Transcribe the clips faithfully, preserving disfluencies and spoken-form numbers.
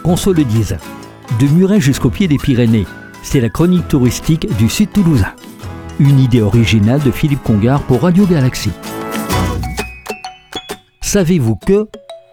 qu'on se le dise. De Muret jusqu'au pied des Pyrénées, c'est la chronique touristique du Sud toulousain. Une idée originale de Philippe Congar pour Radio Galaxie. Savez-vous que...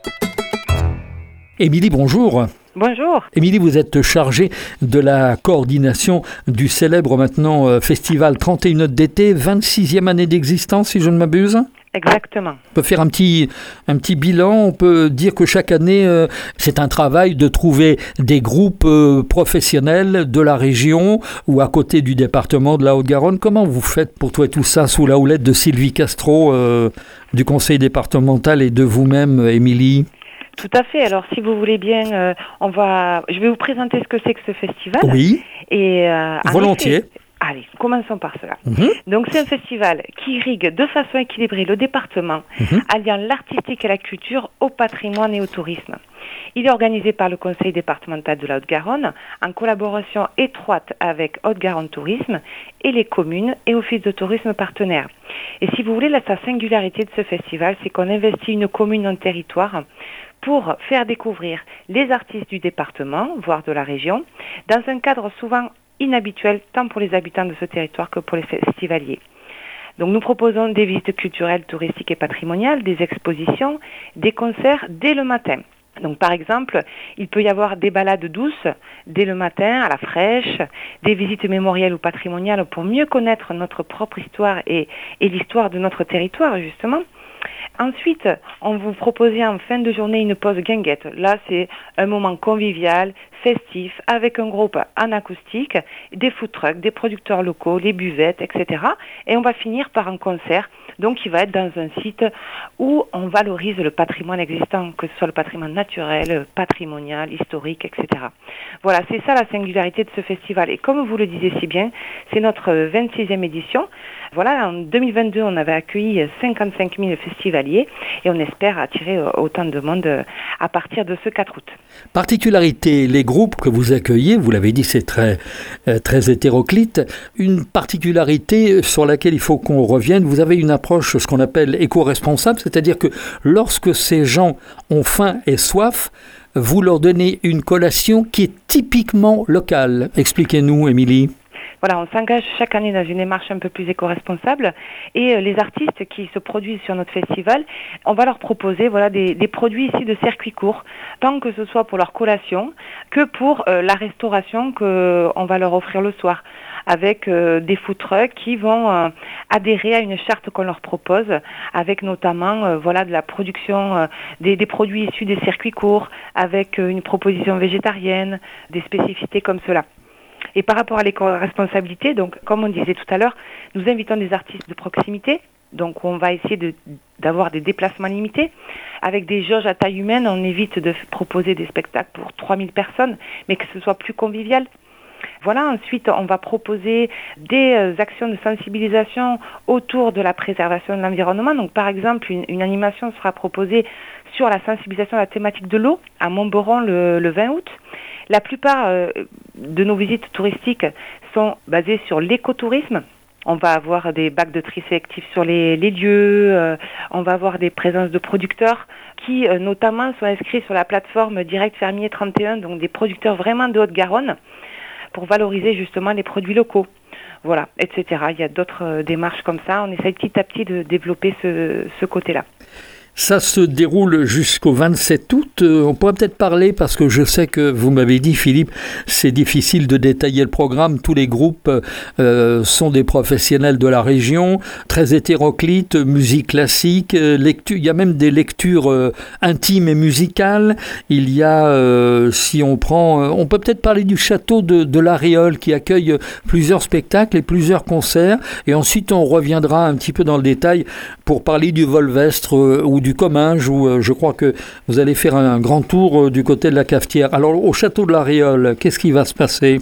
Émilie, bonjour. Bonjour. Émilie, vous êtes chargée de la coordination du célèbre maintenant euh, festival trente et une Notes d'été, vingt-sixième année d'existence si je ne m'abuse. Exactement. On peut faire un petit, un petit bilan, on peut dire que chaque année, euh, c'est un travail de trouver des groupes euh, professionnels de la région ou à côté du département de la Haute-Garonne. Comment vous faites pour tout et tout ça sous la houlette de Sylvie Castro euh, du conseil départemental et de vous-même, Émilie ? Tout à fait. Alors, si vous voulez bien, euh, on va, je vais vous présenter ce que c'est que ce festival. Oui. Et euh, volontiers. Effet, allez, commençons par cela. Mm-hmm. Donc, c'est un festival qui irrigue de façon équilibrée le département, mm-hmm. alliant l'artistique et la culture au patrimoine et au tourisme. Il est organisé par le conseil départemental de la Haute-Garonne en collaboration étroite avec Haute-Garonne Tourisme et les communes et offices de tourisme partenaires. Et si vous voulez, la singularité de ce festival, c'est qu'on investit une commune en territoire pour faire découvrir les artistes du département, voire de la région, dans un cadre souvent inhabituel tant pour les habitants de ce territoire que pour les festivaliers. Donc nous proposons des visites culturelles, touristiques et patrimoniales, des expositions, des concerts dès le matin. Donc par exemple, il peut y avoir des balades douces dès le matin à la fraîche, des visites mémorielles ou patrimoniales pour mieux connaître notre propre histoire et, et l'histoire de notre territoire justement. Ensuite, on vous propose en fin de journée une pause guinguette. Là, c'est un moment convivial, festif, avec un groupe en acoustique, des food trucks, des producteurs locaux, les buvettes, et cetera. Et on va finir par un concert, donc qui va être dans un site où on valorise le patrimoine existant, que ce soit le patrimoine naturel, patrimonial, historique, et cetera. Voilà, c'est ça la singularité de ce festival. Et comme vous le disiez si bien, c'est notre vingt-sixième édition. Voilà, en deux mille vingt-deux, on avait accueilli cinquante-cinq mille festivaliers et on espère attirer autant de monde à partir de ce quatre août. Particularité, les groupes que vous accueillez, vous l'avez dit, c'est très, très hétéroclite. Une particularité sur laquelle il faut qu'on revienne, vous avez une approche, ce qu'on appelle éco-responsable, c'est-à-dire que lorsque ces gens ont faim et soif, vous leur donnez une collation qui est typiquement locale. Expliquez-nous, Émilie. Voilà, on s'engage chaque année dans une démarche un peu plus éco-responsable et euh, les artistes qui se produisent sur notre festival, on va leur proposer voilà, des, des produits ici de circuit court, tant que ce soit pour leur collation que pour euh, la restauration qu'on va leur offrir le soir, avec euh, des food trucks qui vont euh, adhérer à une charte qu'on leur propose, avec notamment euh, voilà, de la production euh, des, des produits issus des circuits courts, avec euh, une proposition végétarienne, des spécificités comme cela. Et par rapport à l'éco-responsabilité, donc comme on disait tout à l'heure, nous invitons des artistes de proximité. Donc on va essayer de, d'avoir des déplacements limités. Avec des jauges à taille humaine, on évite de proposer des spectacles pour trois mille personnes, mais que ce soit plus convivial. Voilà, ensuite on va proposer des actions de sensibilisation autour de la préservation de l'environnement. Donc par exemple, une, une animation sera proposée sur la sensibilisation à la thématique de l'eau à Montberon le, le vingt août. La plupart euh, de nos visites touristiques sont basées sur l'écotourisme. On va avoir des bacs de tri sélectifs sur les, les lieux, euh, on va avoir des présences de producteurs qui euh, notamment sont inscrits sur la plateforme Direct Fermier trente et un, donc des producteurs vraiment de Haute-Garonne, pour valoriser justement les produits locaux. Voilà, et cetera. Il y a d'autres euh, démarches comme ça. On essaye petit à petit de développer ce, ce côté-là. Ça se déroule jusqu'au vingt-sept août. On pourrait peut-être parler, parce que je sais que vous m'avez dit, Philippe, c'est difficile de détailler le programme. Tous les groupes euh, sont des professionnels de la région, très hétéroclites, musique classique, lecture, il y a même des lectures euh, intimes et musicales. Il y a, euh, si on prend, on peut peut-être parler du château de, de la Réole qui accueille plusieurs spectacles et plusieurs concerts. Et ensuite, on reviendra un petit peu dans le détail pour parler du Volvestre euh, ou du Comminges, où euh, je crois que vous allez faire un, un grand tour euh, du côté de la Cafetière. Alors, au château de la Réole, qu'est-ce qui va se passer ?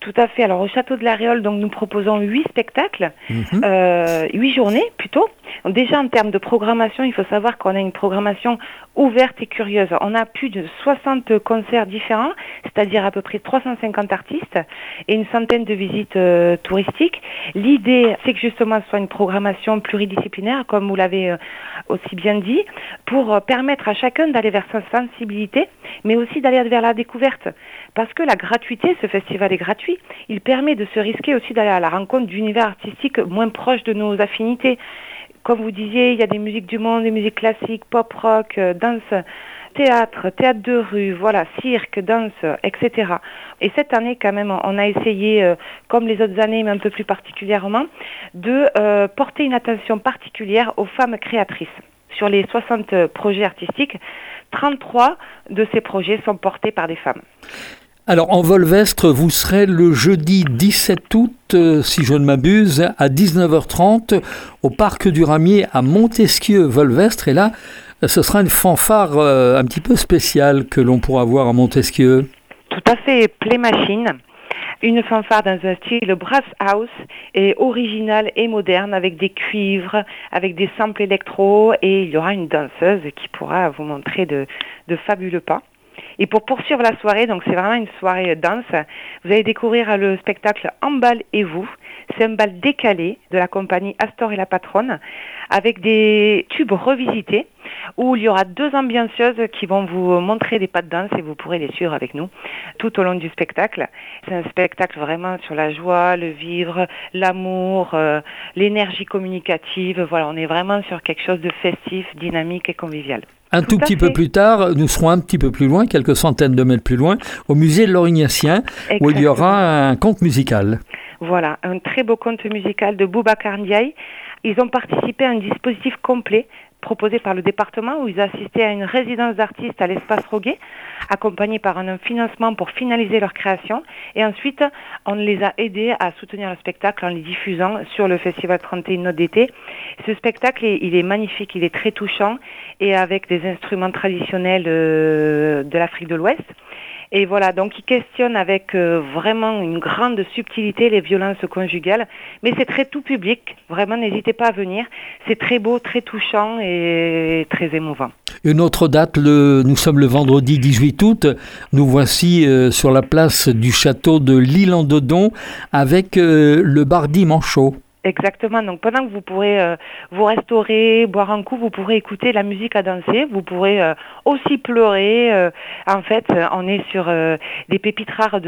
Tout à fait. Alors au Château de la Réole, donc nous proposons huit spectacles, mmh. euh, huit journées plutôt. Donc, déjà en termes de programmation, il faut savoir qu'on a une programmation ouverte et curieuse. On a plus de soixante concerts différents, c'est-à-dire à peu près trois cent cinquante artistes et une centaine de visites euh, touristiques. L'idée, c'est que justement ce soit une programmation pluridisciplinaire, comme vous l'avez euh, aussi bien dit, pour euh, permettre à chacun d'aller vers sa sensibilité, mais aussi d'aller vers la découverte. Parce que la gratuité, ce festival est gratuit, il permet de se risquer aussi d'aller à la rencontre d'univers artistiques moins proches de nos affinités. Comme vous disiez, il y a des musiques du monde, des musiques classiques, pop rock, euh, danse, théâtre, théâtre de rue, voilà, cirque, danse, et cetera. Et cette année, quand même, on a essayé, euh, comme les autres années, mais un peu plus particulièrement, de euh, porter une attention particulière aux femmes créatrices. Sur les soixante projets artistiques, trente-trois de ces projets sont portés par des femmes. Alors, en Volvestre, vous serez le jeudi dix-sept août, euh, si je ne m'abuse, à dix-neuf heures trente, au Parc du Ramier à Montesquieu-Volvestre. Et là, ce sera une fanfare euh, un petit peu spéciale que l'on pourra voir à Montesquieu. Tout à fait, Play Machine. Une fanfare dans un style brass house et original et moderne avec des cuivres, avec des samples électro, et il y aura une danseuse qui pourra vous montrer de, de fabuleux pas. Et pour poursuivre la soirée, donc c'est vraiment une soirée danse, vous allez découvrir le spectacle Emballe et vous. C'est un bal décalé de la compagnie Astor et la Patronne avec des tubes revisités où il y aura deux ambianceuses qui vont vous montrer des pas de danse et vous pourrez les suivre avec nous tout au long du spectacle. C'est un spectacle vraiment sur la joie, le vivre, l'amour, euh, l'énergie communicative. Voilà, on est vraiment sur quelque chose de festif, dynamique et convivial. Un tout, tout petit peu plus tard, nous serons un petit peu plus loin, quelques centaines de mètres plus loin, au musée de l'Orignacien, où il y aura un conte musical. Voilà, un très beau conte musical de Boubacar Ndiaye. Ils ont participé à un dispositif complet proposé par le département où ils assistaient à une résidence d'artistes à l'espace Roguet, accompagnés par un financement pour finaliser leur création. Et ensuite, on les a aidés à soutenir le spectacle en les diffusant sur le festival trente et une Notes d'été. Ce spectacle, il est magnifique, il est très touchant et avec des instruments traditionnels euh, de l'Afrique de l'Ouest. Et voilà, donc il questionne avec euh, vraiment une grande subtilité les violences conjugales, mais c'est très tout public, vraiment n'hésitez pas à venir, c'est très beau, très touchant et très émouvant. Une autre date, le, nous sommes le vendredi dix-huit août, nous voici euh, sur la place du château de l'Île-en-Dodon avec euh, le Bardi Manchot. Exactement, donc pendant que vous pourrez euh, vous restaurer, boire un coup, vous pourrez écouter la musique à danser, vous pourrez euh, aussi pleurer. Euh, en fait, on est sur euh, des pépites rares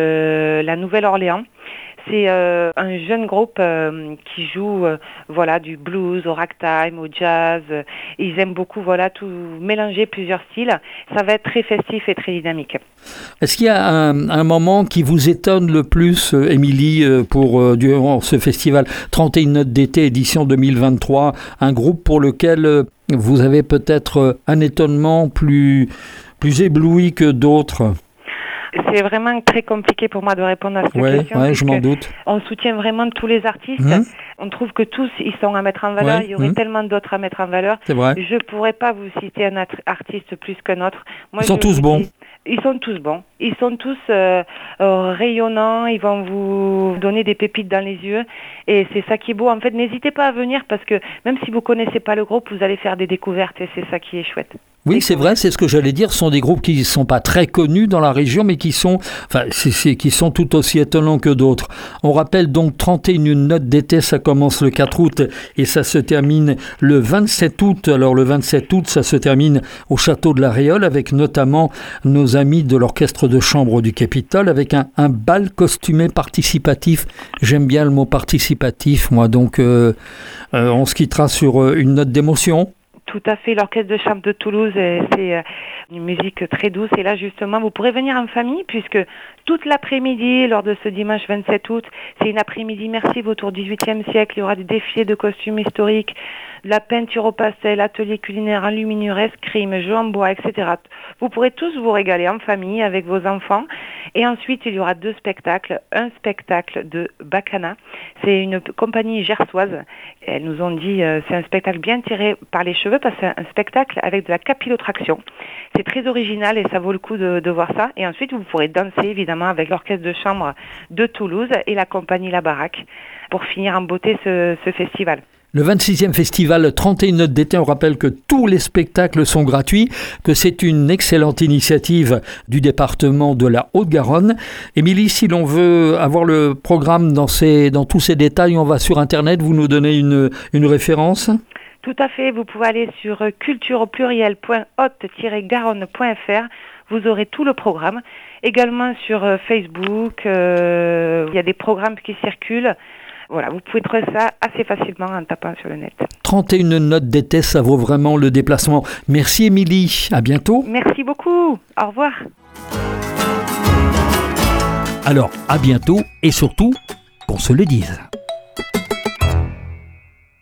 de la Nouvelle-Orléans. C'est euh, un jeune groupe euh, qui joue euh, voilà, du blues, au ragtime, au jazz. Ils aiment beaucoup voilà, tout mélanger plusieurs styles. Ça va être très festif et très dynamique. Est-ce qu'il y a un, un moment qui vous étonne le plus, euh, Émilie, pour euh, durant ce festival trente et une Notes d'été édition deux mille vingt-trois, un groupe pour lequel euh, vous avez peut-être un étonnement plus, plus ébloui que d'autres? C'est vraiment très compliqué pour moi de répondre à cette ouais, question. Ouais, je m'en doute. On soutient vraiment tous les artistes. Mmh. On trouve que tous, ils sont à mettre en valeur. Ouais, il y aurait mmh. tellement d'autres à mettre en valeur. C'est vrai. Je ne pourrais pas vous citer un artiste plus qu'un autre. Moi, ils sont tous bons. Dis, ils sont tous bons. Ils sont tous euh, euh, rayonnants. Ils vont vous donner des pépites dans les yeux. Et c'est ça qui est beau. En fait, n'hésitez pas à venir parce que même si vous ne connaissez pas le groupe, vous allez faire des découvertes et c'est ça qui est chouette. Oui, c'est vrai, c'est ce que j'allais dire. Ce sont des groupes qui ne sont pas très connus dans la région, mais qui sont, enfin, c'est, c'est, qui sont tout aussi étonnants que d'autres. On rappelle donc trente et une Notes d'été, ça commence le quatre août et ça se termine le vingt-sept août. Alors le vingt-sept août, ça se termine au Château de la Réole avec notamment nos amis de l'Orchestre de Chambre du Capitole avec un, un bal costumé participatif. J'aime bien le mot participatif, moi. Donc, euh, euh, on se quittera sur euh, une note d'émotion. Tout à fait, l'Orchestre de Chambre de Toulouse, c'est une musique très douce. Et là, justement, vous pourrez venir en famille puisque toute l'après-midi, lors de ce dimanche vingt-sept août, c'est une après-midi immersive autour du dix-huitième siècle. Il y aura des défilés de costumes historiques, de la peinture au pastel, atelier culinaire en luminure, escrime, jeux en bois, et cetera. Vous pourrez tous vous régaler en famille avec vos enfants. Et ensuite, il y aura deux spectacles. Un spectacle de Bacana. C'est une compagnie gersoise. Elles nous ont dit, euh, c'est un spectacle bien tiré par les cheveux. veux parce que c'est un spectacle avec de la capillotraction. C'est très original et ça vaut le coup de, de voir ça. Et ensuite, vous pourrez danser évidemment avec l'orchestre de chambre de Toulouse et la compagnie La Baraque pour finir en beauté ce, ce festival. Le vingt-sixième festival trente et une notes d'été, on rappelle que tous les spectacles sont gratuits, que c'est une excellente initiative du département de la Haute-Garonne. Émilie, si l'on veut avoir le programme dans, ces, dans tous ces détails, on va sur Internet, vous nous donnez une, une référence ? Tout à fait, vous pouvez aller sur culture au pluriel point haute tiret garonne point f r, vous aurez tout le programme. Également sur Facebook, euh, il y a des programmes qui circulent. Voilà, vous pouvez trouver ça assez facilement en tapant sur le net. trente et une notes d'été, ça vaut vraiment le déplacement. Merci Émilie, à bientôt. Merci beaucoup, au revoir. Alors, à bientôt et surtout, qu'on se le dise.